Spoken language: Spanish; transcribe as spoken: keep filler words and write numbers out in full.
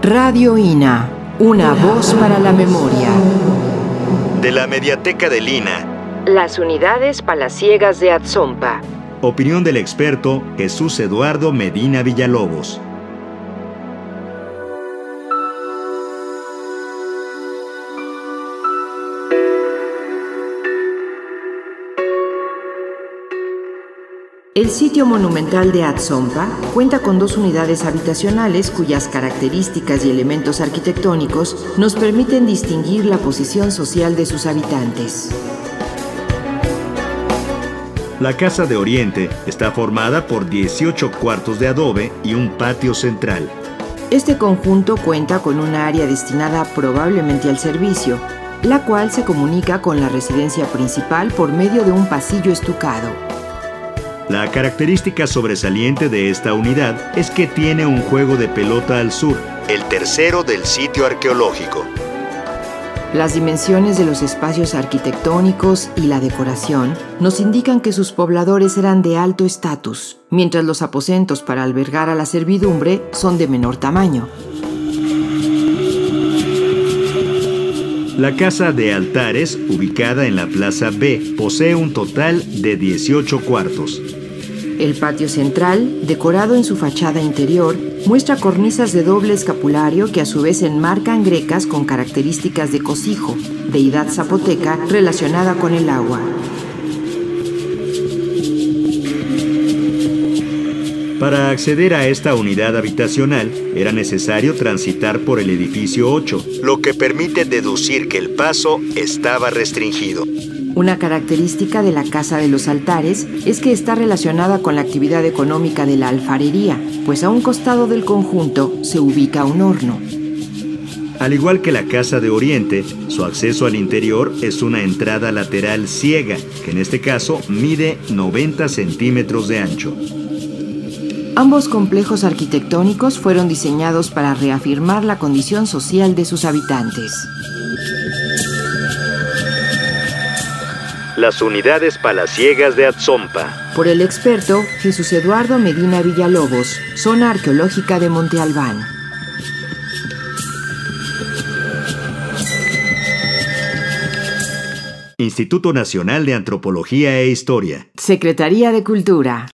Radio I N A, una voz para la memoria. De la Mediateca del I N A. Las unidades palaciegas de Atzompa. Opinión del experto Jesús Eduardo Medina Villalobos. El sitio monumental de Atzompa cuenta con dos unidades habitacionales cuyas características y elementos arquitectónicos nos permiten distinguir la posición social de sus habitantes. La Casa de Oriente está formada por dieciocho cuartos de adobe y un patio central. Este conjunto cuenta con una área destinada probablemente al servicio, la cual se comunica con la residencia principal por medio de un pasillo estucado. La característica sobresaliente de esta unidad es que tiene un juego de pelota al sur, el tercero del sitio arqueológico. Las dimensiones de los espacios arquitectónicos y la decoración nos indican que sus pobladores eran de alto estatus, mientras los aposentos para albergar a la servidumbre son de menor tamaño. La Casa de Altares, ubicada en la Plaza B, posee un total de dieciocho cuartos. El patio central, decorado en su fachada interior, muestra cornisas de doble escapulario que a su vez enmarcan grecas con características de Cosijo, deidad zapoteca relacionada con el agua. Para acceder a esta unidad habitacional, era necesario transitar por el edificio ocho, lo que permite deducir que el paso estaba restringido. Una característica de la Casa de los Altares es que está relacionada con la actividad económica de la alfarería, pues a un costado del conjunto se ubica un horno. Al igual que la Casa de Oriente, su acceso al interior es una entrada lateral ciega, que en este caso mide noventa centímetros de ancho. Ambos complejos arquitectónicos fueron diseñados para reafirmar la condición social de sus habitantes. Las unidades palaciegas de Atzompa. Por el experto Jesús Eduardo Medina Villalobos, zona arqueológica de Monte Albán. Instituto Nacional de Antropología e Historia. Secretaría de Cultura.